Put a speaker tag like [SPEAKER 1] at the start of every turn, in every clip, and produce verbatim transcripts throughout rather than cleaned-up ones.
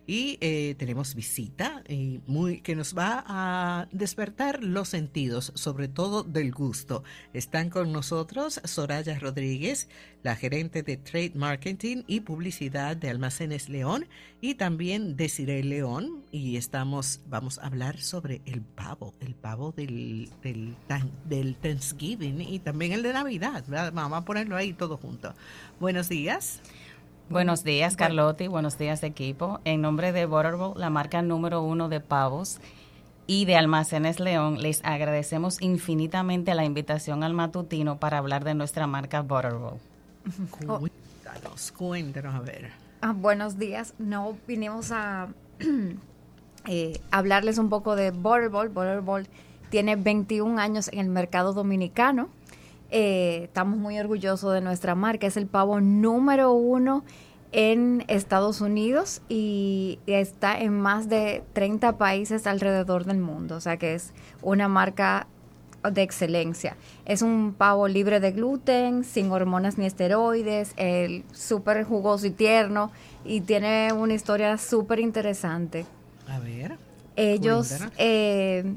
[SPEAKER 1] y eh, tenemos visita y muy, que nos va a despertar los sentidos, sobre todo del gusto. Están con nosotros Soraya Rodríguez, la gerente de Trade Marketing y Publicidad de Almacenes León, y también Desiree León, y estamos, vamos a hablar sobre el pavo, el pavo del, del, del Thanksgiving y también el de Navidad, ¿verdad? Vamos a ponerlo ahí todo junto. Buenos días.
[SPEAKER 2] Buenos días, Carlotti. Buenos días, equipo. En nombre de Butterball, la marca número uno de pavos, y de Almacenes León, les agradecemos infinitamente la invitación al matutino para hablar de nuestra marca Butterball.
[SPEAKER 1] Cuéntanos, cuéntanos a ver.
[SPEAKER 3] Ah, buenos días. No vinimos a eh, hablarles un poco de Butterball. Butterball tiene veintiún años en el mercado dominicano. Eh, estamos muy orgullosos de nuestra marca. Es el pavo número uno en Estados Unidos y está en más de treinta países alrededor del mundo. O sea que es una marca de excelencia. Es un pavo libre de gluten, sin hormonas ni esteroides, el súper jugoso y tierno, y tiene una historia súper interesante.
[SPEAKER 1] A ver.
[SPEAKER 3] Ellos, eh,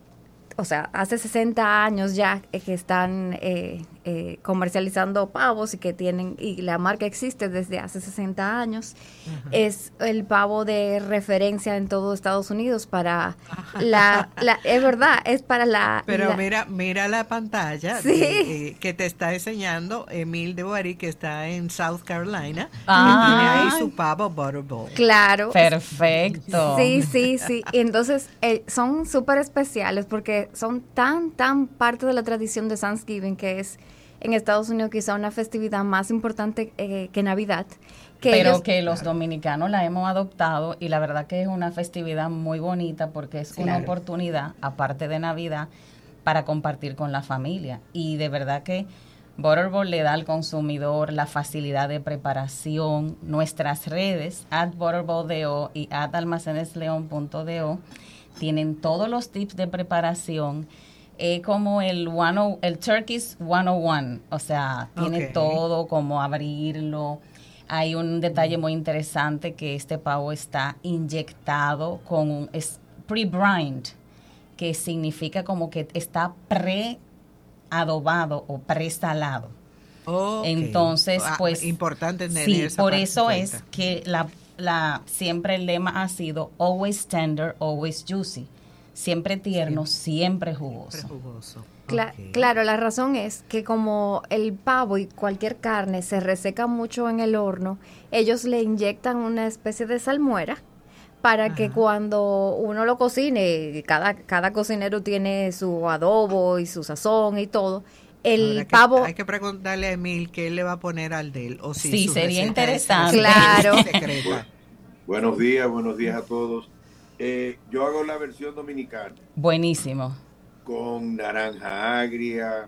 [SPEAKER 3] o sea, hace sesenta años ya eh, que están eh, eh, comercializando pavos y que tienen, y la marca existe desde hace sesenta años. Uh-huh. Es el pavo de referencia en todo Estados Unidos para la, la es verdad, es para la...
[SPEAKER 1] Pero
[SPEAKER 3] la,
[SPEAKER 1] mira mira la pantalla,
[SPEAKER 3] ¿sí?
[SPEAKER 1] de, eh, que te está enseñando Emil de Boari, que está en South Carolina,
[SPEAKER 2] ah,
[SPEAKER 1] que tiene ahí su pavo Butterball.
[SPEAKER 3] Claro.
[SPEAKER 2] Perfecto.
[SPEAKER 3] Sí, sí, sí. Y entonces eh, son súper especiales porque son tan, tan parte de la tradición de Thanksgiving, que es en Estados Unidos quizá una festividad más importante eh, que Navidad. Que
[SPEAKER 2] Pero
[SPEAKER 3] ellos,
[SPEAKER 2] que los dominicanos la hemos adoptado, y la verdad que es una festividad muy bonita porque es
[SPEAKER 1] claro.
[SPEAKER 2] una oportunidad, aparte de Navidad, para compartir con la familia. Y de verdad que Butterball le da al consumidor la facilidad de preparación. Nuestras redes, at butterball.do y at almacenesleon.do, tienen todos los tips de preparación. Es como el, one, el Turkey's ciento uno, o sea, tiene
[SPEAKER 1] okay.
[SPEAKER 2] todo, como abrirlo. Hay un detalle muy interesante, que este pavo está inyectado con un es pre-brined, que significa como que está pre-adobado o pre-salado.
[SPEAKER 1] Okay.
[SPEAKER 2] Entonces, pues...
[SPEAKER 1] Ah, importante tener
[SPEAKER 2] sí,
[SPEAKER 1] esa
[SPEAKER 2] por
[SPEAKER 1] parte
[SPEAKER 2] eso
[SPEAKER 1] cuenta.
[SPEAKER 2] Es que la, la siempre el lema ha sido always tender, always juicy. Siempre tierno, sí. siempre jugoso.
[SPEAKER 1] Siempre jugoso.
[SPEAKER 3] Cla-
[SPEAKER 1] okay.
[SPEAKER 3] Claro, la razón es que como el pavo y cualquier carne se reseca mucho en el horno, ellos le inyectan una especie de salmuera para Ajá. que cuando uno lo cocine, cada, cada cocinero tiene su adobo y su sazón y todo, el
[SPEAKER 1] Ahora
[SPEAKER 3] pavo...
[SPEAKER 1] Que, hay que preguntarle a Emil qué él le va a poner al de él. O si
[SPEAKER 2] sí,
[SPEAKER 1] su
[SPEAKER 2] sería
[SPEAKER 1] receta
[SPEAKER 2] interesante.
[SPEAKER 1] Es
[SPEAKER 3] claro.
[SPEAKER 1] secreta.
[SPEAKER 4] Buenos días, buenos días a todos. Eh, yo hago la versión dominicana.
[SPEAKER 2] Buenísimo.
[SPEAKER 4] Con naranja agria,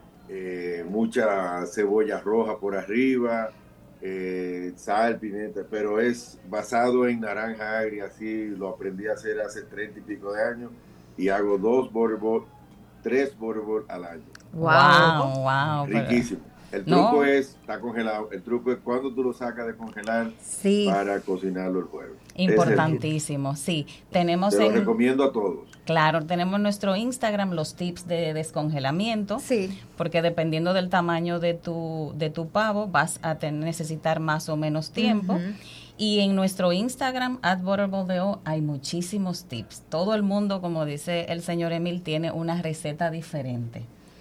[SPEAKER 4] eh, mucha cebolla roja por arriba, eh, sal, pimienta, pero es basado en naranja agria, así lo aprendí a hacer hace treinta y pico de años, y hago dos Butterball, tres Butterball al año.
[SPEAKER 2] Wow, wow.
[SPEAKER 4] Riquísimo. El truco no. es, está congelado, el truco es cuando tú lo sacas de congelar
[SPEAKER 3] sí.
[SPEAKER 4] para cocinarlo el jueves.
[SPEAKER 2] Importantísimo, sí. Tenemos
[SPEAKER 4] Te lo
[SPEAKER 2] en,
[SPEAKER 4] recomiendo a todos.
[SPEAKER 2] Claro, tenemos en nuestro Instagram los tips de descongelamiento,
[SPEAKER 3] sí.
[SPEAKER 2] porque dependiendo del tamaño de tu de tu pavo vas a tener, necesitar más o menos tiempo. Uh-huh. Y en nuestro Instagram, at butterball.do, hay muchísimos tips. Todo el mundo, como dice el señor Emil, tiene una receta diferente.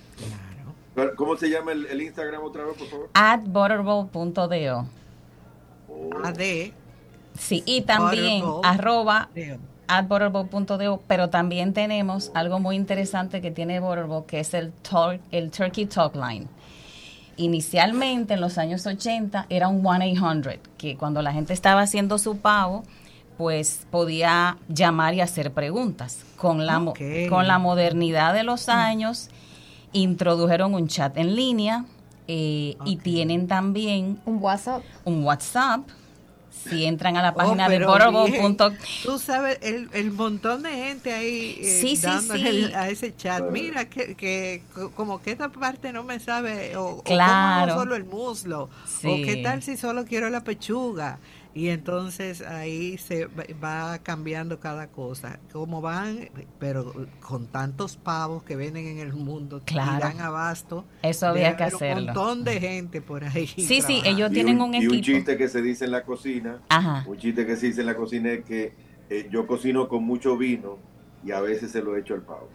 [SPEAKER 4] Claro. ¿Cómo se llama el, el Instagram otra vez, por favor?
[SPEAKER 2] at butterball.do.
[SPEAKER 4] Oh.
[SPEAKER 1] A D.
[SPEAKER 2] Sí, y también Butterball. arroba at butterball.do, pero también tenemos algo muy interesante que tiene Butterball, que es el, talk, el Turkey Talk Line. Inicialmente, en los años ochenta, era un one eight hundred, que cuando la gente estaba haciendo su pavo, pues podía llamar y hacer preguntas. Con la, okay. con la modernidad de los años, introdujeron un chat en línea eh, okay. y tienen también
[SPEAKER 3] un WhatsApp.
[SPEAKER 2] Un WhatsApp. Si entran a la página
[SPEAKER 1] oh,
[SPEAKER 2] de butterball punto com.
[SPEAKER 1] Tú sabes, el, el montón de gente ahí eh,
[SPEAKER 2] sí, sí,
[SPEAKER 1] dándole
[SPEAKER 2] sí.
[SPEAKER 1] El, a ese chat. Mira, que, que como que esta parte no me sabe, o,
[SPEAKER 2] claro.
[SPEAKER 1] o como no solo el muslo, sí. o qué tal si solo quiero la pechuga. Y entonces ahí se va cambiando cada cosa. Cómo van, pero con tantos pavos que venden en el mundo,
[SPEAKER 2] claro,
[SPEAKER 1] y dan abasto.
[SPEAKER 2] Eso había que hacerlo.
[SPEAKER 1] Un montón de gente por ahí.
[SPEAKER 2] Sí, trabajando. Sí, ellos
[SPEAKER 4] y
[SPEAKER 2] tienen
[SPEAKER 4] un,
[SPEAKER 2] un
[SPEAKER 4] y
[SPEAKER 2] equipo.
[SPEAKER 4] Y un chiste que se dice en la cocina,
[SPEAKER 2] Ajá.
[SPEAKER 4] un chiste que se dice en la cocina es que eh, yo cocino con mucho vino y a veces se lo echo al pavo.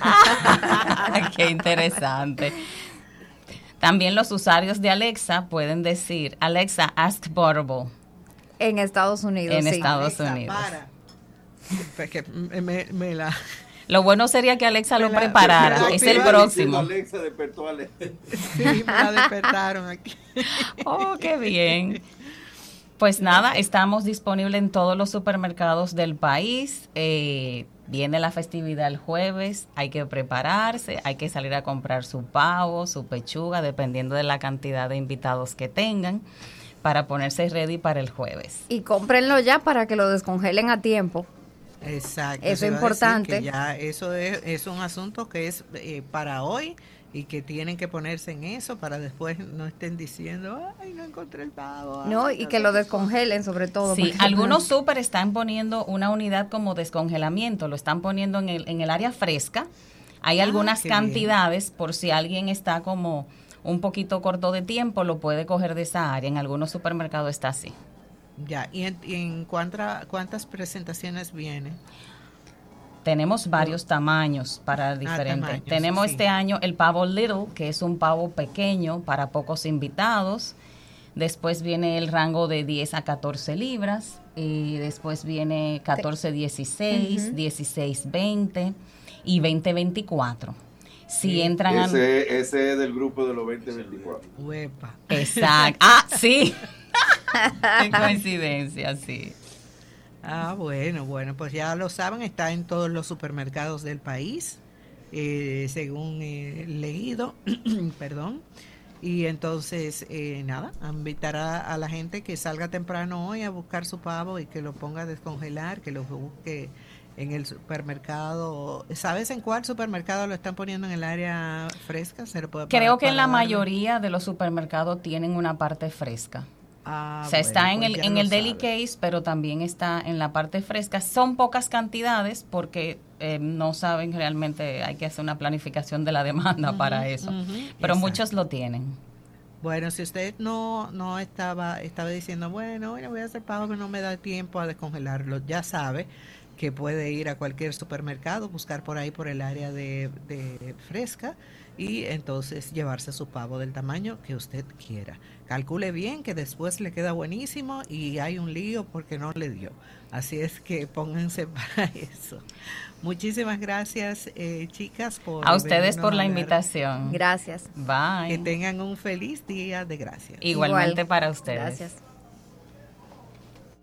[SPEAKER 2] Qué interesante. También los usuarios de Alexa pueden decir, Alexa, ask Butterball.
[SPEAKER 3] En Estados Unidos,
[SPEAKER 2] En
[SPEAKER 3] sí.
[SPEAKER 2] Estados
[SPEAKER 1] Alexa,
[SPEAKER 2] Unidos.
[SPEAKER 1] Para. Porque me, me la...
[SPEAKER 2] Lo bueno sería que Alexa
[SPEAKER 1] me
[SPEAKER 2] lo
[SPEAKER 1] la,
[SPEAKER 2] preparara.
[SPEAKER 1] me la
[SPEAKER 2] es el próximo.
[SPEAKER 4] Alexa despertó a Alexa.
[SPEAKER 1] Sí, me la despertaron aquí.
[SPEAKER 2] Oh, qué bien. Pues nada, estamos disponibles en todos los supermercados del país. Eh, viene la festividad el jueves, hay que prepararse, hay que salir a comprar su pavo, su pechuga, dependiendo de la cantidad de invitados que tengan, para ponerse ready para el jueves.
[SPEAKER 3] Y cómprenlo ya para que lo descongelen a tiempo.
[SPEAKER 1] Exacto.
[SPEAKER 3] Eso es importante.
[SPEAKER 1] Ya eso es, es un asunto que es eh, para hoy y que tienen que ponerse en eso para después no estén diciendo, ay, no encontré el pavo.
[SPEAKER 3] No,
[SPEAKER 1] ay,
[SPEAKER 3] y
[SPEAKER 1] no
[SPEAKER 3] que lo descongelen sobre todo.
[SPEAKER 2] Sí, algunos súper están poniendo una unidad como descongelamiento, lo están poniendo en el, en el área fresca. Hay ah, algunas cantidades bien. Por si alguien está como un poquito corto de tiempo, lo puede coger de esa área. En algunos supermercados está así.
[SPEAKER 1] Ya, ¿y en, y en cuánta, cuántas presentaciones vienen?
[SPEAKER 2] Tenemos varios tamaños para diferentes. Ah, tamaños, Tenemos sí. este año el pavo little, que es un pavo pequeño para pocos invitados. Después viene el rango de diez a catorce libras. Y después viene catorce dieciséis, uh-huh. dieciséis veinte y veinte veinticuatro. Si sí, entran
[SPEAKER 4] ese, a... ese es del grupo de los veinte veinticuatro.
[SPEAKER 1] Uepa.
[SPEAKER 2] Exacto. Ah, sí. Qué coincidencia, sí.
[SPEAKER 1] Ah, bueno, bueno, pues ya lo saben, está en todos los supermercados del país, eh, según he leído, perdón. Y entonces, eh, nada, invitar a, a la gente que salga temprano hoy a buscar su pavo y que lo ponga a descongelar, que lo busque en el supermercado. ¿Sabes en cuál supermercado lo están poniendo en el área fresca? ¿Se lo puede
[SPEAKER 2] Creo que en la mayoría de los supermercados tienen una parte fresca.
[SPEAKER 1] Ah,
[SPEAKER 2] o sea,
[SPEAKER 1] bueno,
[SPEAKER 2] está en
[SPEAKER 1] pues
[SPEAKER 2] el en el deli case, pero también está en la parte fresca. Son pocas cantidades porque eh, no saben realmente, hay que hacer una planificación de la demanda uh-huh, para eso. Uh-huh, pero exacto. Muchos lo tienen.
[SPEAKER 1] Bueno, si usted no no estaba estaba diciendo, bueno, bueno, voy a hacer pavo, pero no me da tiempo a descongelarlo, ya sabe que puede ir a cualquier supermercado, buscar por ahí por el área de, de fresca y entonces llevarse su pavo del tamaño que usted quiera. Calcule bien que después le queda buenísimo y hay un lío porque no le dio. Así es que pónganse para eso. Muchísimas gracias, eh, chicas, por
[SPEAKER 2] a ustedes por la invitación.
[SPEAKER 3] Gracias.
[SPEAKER 2] Bye.
[SPEAKER 1] Que tengan un feliz día de gracias.
[SPEAKER 2] Igualmente
[SPEAKER 3] Igual.
[SPEAKER 2] Para ustedes.
[SPEAKER 3] Gracias.